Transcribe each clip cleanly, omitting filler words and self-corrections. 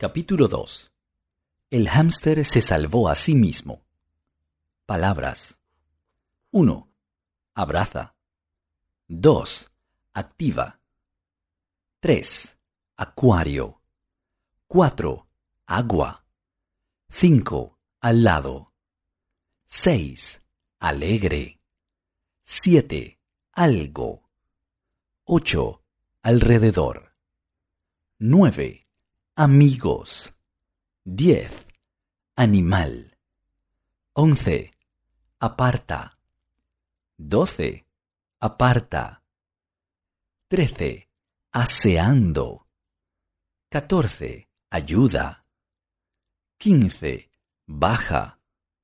Capítulo 2. El hámster se salvó a sí mismo. Palabras. 1. Abraza. 2. Activa. 3. Acuario. 4. Agua. 5. Al lado. 6. Alegre. 7. Algo. 8. Alrededor. 9. Amigos. 10. Animal. 11. Aparta. 12. Aparta. 13. Aseando. 14. Ayuda. 15. Baja.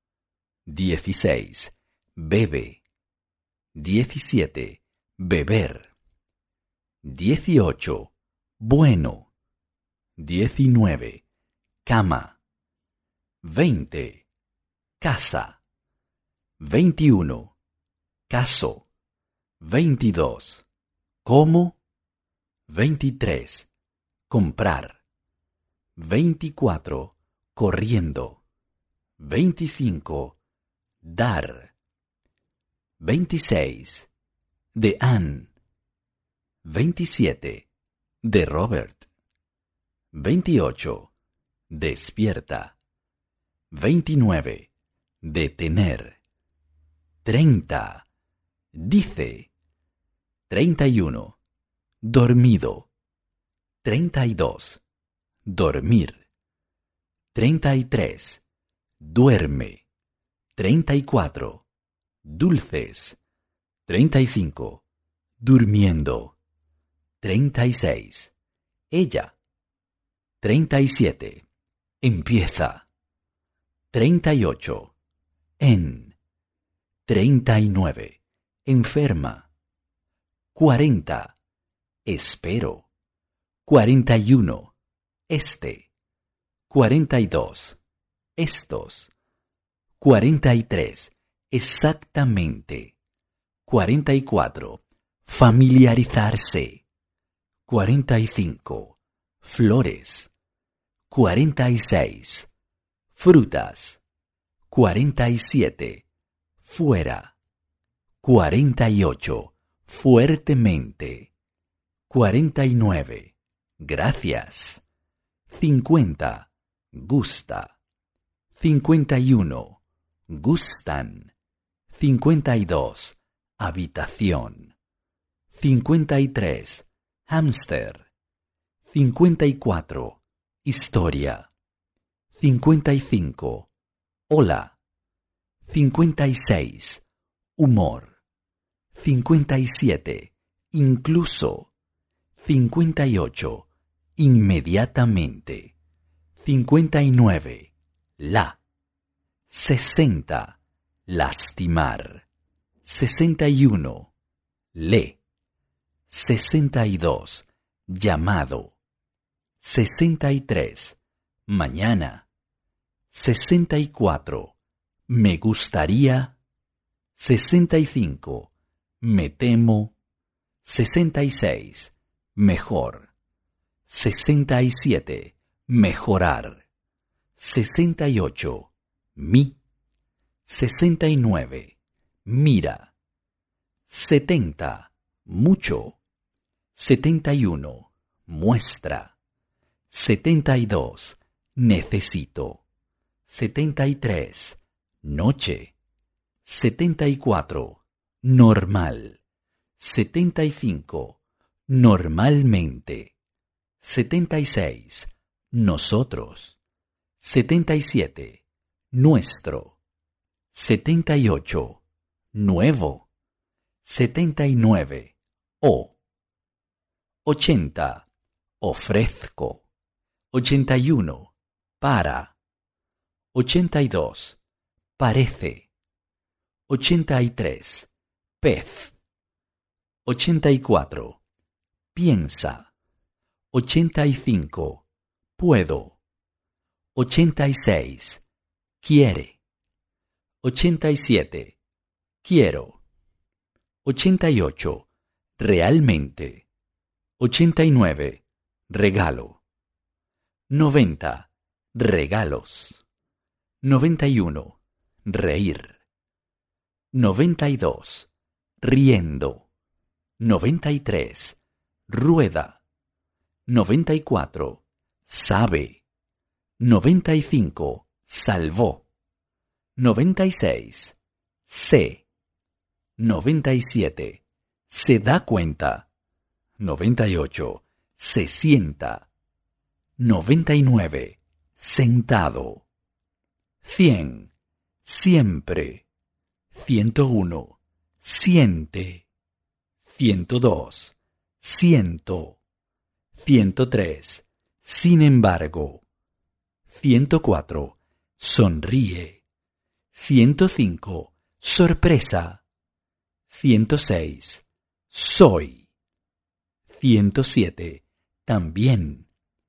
16. Bebe. 17. Beber. 18. Bueno. 19. Cama. 20. Casa. 21. Caso. 22. ¿Cómo? 23. Comprar. 24. Corriendo. 25. Dar. 26. De Anne. 27. De Robert. 28. Despierta. 29. Detener. 30. Dice. 31. Dormido. 32. Dormir. 33. Duerme. 34. Dulces. 35. Durmiendo. 36. Ella. 37. Empieza. 38. En. 39. Enferma. 40. Espero. 41. 42. Estos. 43. Exactamente. 44. Familiarizarse. 45. Flores. 46. Frutas. 47. Fuera. 48. Fuertemente. 49. Gracias. 50. Gusta. 51. Gustan. 52. Habitación. 53. Hámster. 54. Historia. 55. Hola. 56. Humor. 57. Incluso. 58. Inmediatamente. 59. La. 60. Lastimar. 61. Le. 62. Llamado. 63. Mañana. 64. Me gustaría. 65. Me temo. 66. Mejor. 67. Mejorar. 68. Mi. 69. Mira. 70. Mucho. 71. Muestra. 72. Necesito. 73. Noche. 74. Normal. 75. Normalmente. 76. Nosotros. 77. Nuestro. 78. Nuevo. 79. O. 80. Ofrezco. 81. Para. 82. Parece. 83. Pez. 84. Piensa. 85. Puedo. 86. Quiere. 87. Quiero. 88. Realmente. 89. Regalo. 90. Regalos. 91. Reír. 92. Riendo. 93. Rueda. 94. Sabe. 95. Salvó. 96. Sé. 97. Se da cuenta. 98. Se sienta. 99. Sentado. 100. Siempre. 101. Siente. 102. Siento. 103. Sin embargo. 104. Sonríe. 105. Sorpresa. 106. Soy. 107. También.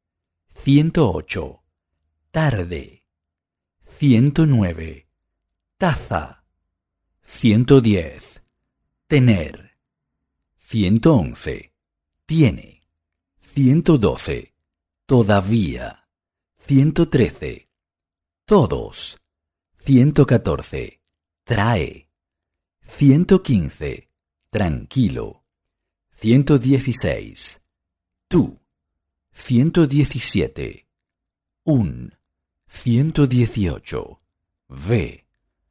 108. Tarde. 109. Taza. 110. Tener. 111. Tiene. 112. Todavía. 113. Todos. 114. Trae. 115. Tranquilo. 116. Tú. 117. 118. Ve.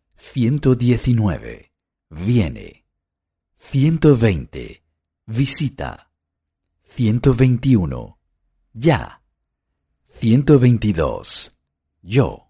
119. Viene. 120. Visita. 121. Ya. 122. Yo.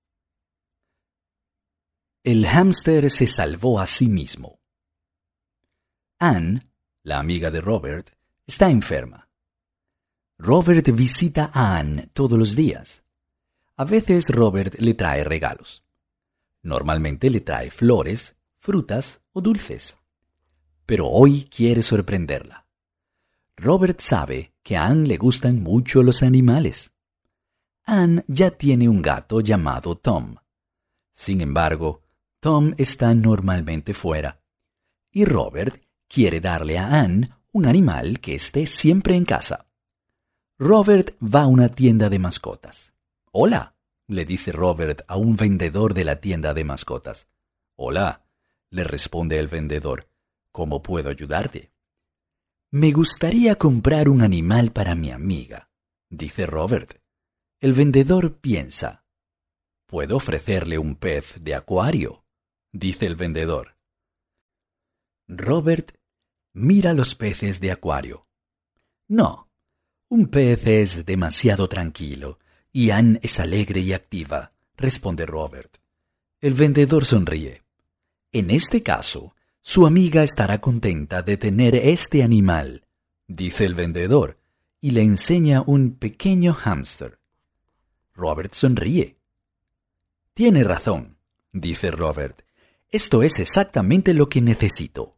El hámster se salvó a sí mismo. Anne, la amiga de Robert, está enferma. Robert visita a Anne todos los días. A veces Robert le trae regalos. Normalmente le trae flores, frutas o dulces. Pero hoy quiere sorprenderla. Robert sabe que a Anne le gustan mucho los animales. Anne ya tiene un gato llamado Tom. Sin embargo, Tom está normalmente fuera. Y Robert quiere darle a Anne un animal que esté siempre en casa. Robert va a una tienda de mascotas. «Hola», le dice Robert a un vendedor de la tienda de mascotas. «Hola», le responde el vendedor. «¿Cómo puedo ayudarte?» «Me gustaría comprar un animal para mi amiga», dice Robert. El vendedor piensa. «Puedo ofrecerle un pez de acuario», dice el vendedor. Robert mira los peces de acuario. «No, un pez es demasiado tranquilo y Anne es alegre y activa», responde Robert. El vendedor sonríe. «En este caso, su amiga estará contenta de tener este animal», dice el vendedor, y le enseña un pequeño hámster. Robert sonríe. «Tiene razón», dice Robert. «Esto es exactamente lo que necesito».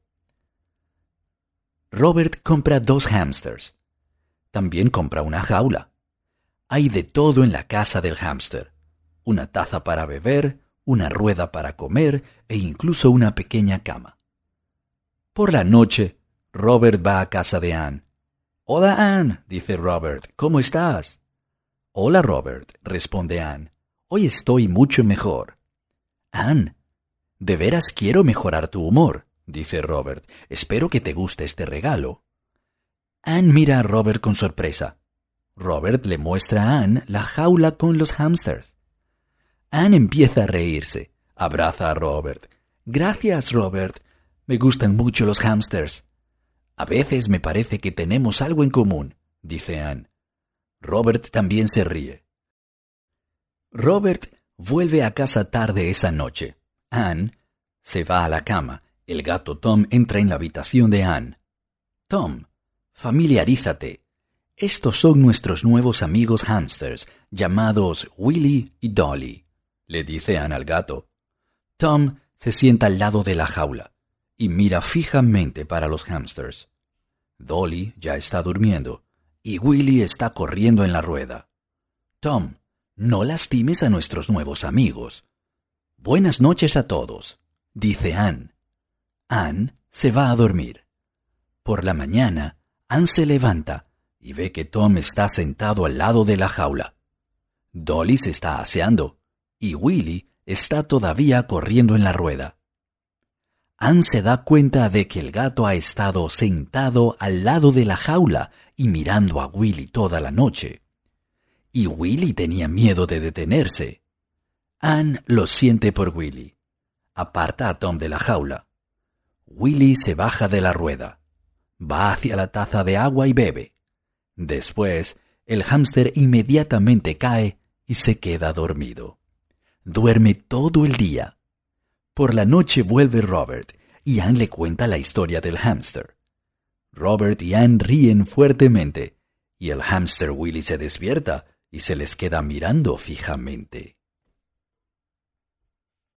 Robert compra 2 hámsters. También compra una jaula. Hay de todo en la casa del hámster. Una taza para beber, una rueda para comer e incluso una pequeña cama. Por la noche, Robert va a casa de Anne. «Hola, Anne», dice Robert. «¿Cómo estás?» «Hola, Robert», responde Anne. «Hoy estoy mucho mejor». «Anne, de veras quiero mejorar tu humor», dice Robert. «Espero que te guste este regalo». Anne mira a Robert con sorpresa. Robert le muestra a Anne la jaula con los hámsters. Anne empieza a reírse. Abraza a Robert. «Gracias, Robert. Me gustan mucho los hámsters». «A veces me parece que tenemos algo en común», dice Anne. Robert también se ríe. Robert vuelve a casa tarde esa noche. Anne se va a la cama. El gato Tom entra en la habitación de Anne. «Tom, familiarízate. Estos son nuestros nuevos amigos hámsters, llamados Willy y Dolly», le dice Anne al gato. Tom se sienta al lado de la jaula y mira fijamente para los hámsters. Dolly ya está durmiendo y Willy está corriendo en la rueda. «Tom, no lastimes a nuestros nuevos amigos». «Buenas noches a todos», dice Anne. Anne se va a dormir. Por la mañana, Anne se levanta y ve que Tom está sentado al lado de la jaula. Dolly se está aseando y Willy está todavía corriendo en la rueda. Ann se da cuenta de que el gato ha estado sentado al lado de la jaula y mirando a Willy toda la noche. Y Willy tenía miedo de detenerse. Ann lo siente por Willy. Aparta a Tom de la jaula. Willy se baja de la rueda. Va hacia la taza de agua y bebe. Después, el hámster inmediatamente cae y se queda dormido. Duerme todo el día. Por la noche vuelve Robert y Ann le cuenta la historia del hámster. Robert y Ann ríen fuertemente y el hámster Willy se despierta y se les queda mirando fijamente.